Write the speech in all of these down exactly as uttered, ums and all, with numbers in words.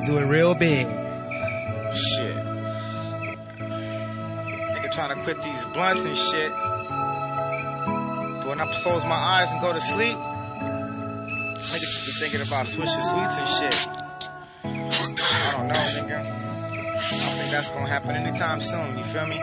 Do it real big. Shit. Nigga trying to quit these blunts and shit. But when I close my eyes and go to sleep, niggas just be thinking about Swisher Sweets and shit. I don't know, nigga. I don't think that's gonna happen anytime soon, you feel me?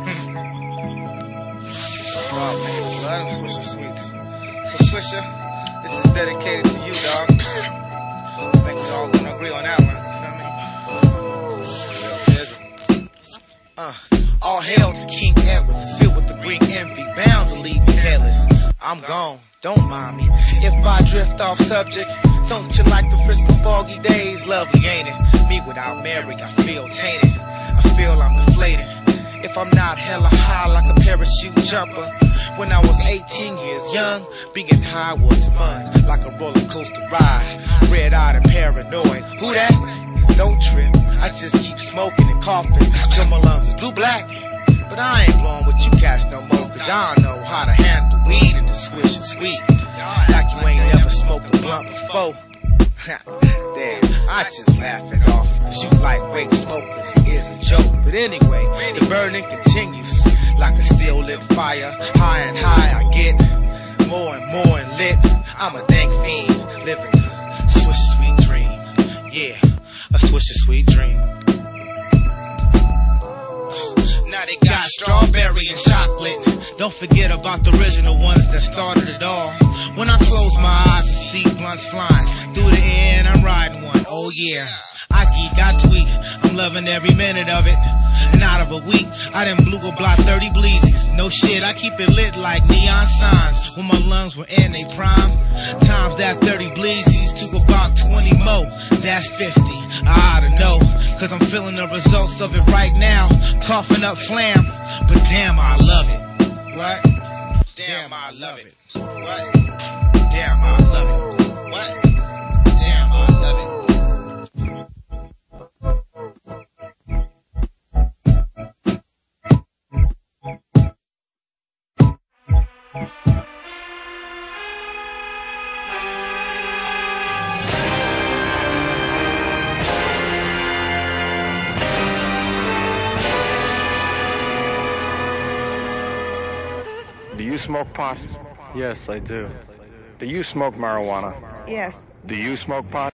Dog, niggas love them Swisher Sweets. So Swisher, this is dedicated to you, dog. I think we all gonna agree on that one, you feel me? Uh, all hail to King Edward, filled with the green envy, bound to leave me careless. I'm gone, don't mind me. If I drift off subject, don't you like the Frisco foggy days? Lovely, ain't it? Me without Mary, I feel tainted. I feel I'm deflated. If I'm not hella high like a parachute jumper. When I was eighteen years young, being high was fun, like a roller coaster ride. Red-eyed and paranoid. Who that? Don't trip. I just keep smoking and coughing till my lungs is blue black. But I ain't blowing with you cats no more, cause I don't know how to handle weed and the swish and sweet. Like you ain't never smoked a blunt before. Damn, I just laugh it off, cause you lightweight smokers is a joke. But anyway, the burning continues like a still lit fire. High and high I get, more and more and lit. I'm a dank fiend, living a swish sweet dream. Yeah, a swish a sweet dream. Now they got strawberry and chocolate. Don't forget about the original ones that started it all. When I close my eyes and see blunts flying through the air and I'm riding one, oh yeah. I geek, I tweak, I'm loving every minute of it. And out of a week, I done blew a block thirty bleezies. No shit, I keep it lit like neon signs. When my lungs were in they prime, times that thirty bleezies to about twenty more. That's fifty, I oughta know, cause I'm feeling the results of it right now. Coughing up phlegm, but damn I love it. What? Damn I love it. What? Damn I love it. What? Damn I love it. Do you smoke pot? Yes, I do. Do you smoke marijuana? Yes. Do you smoke pot?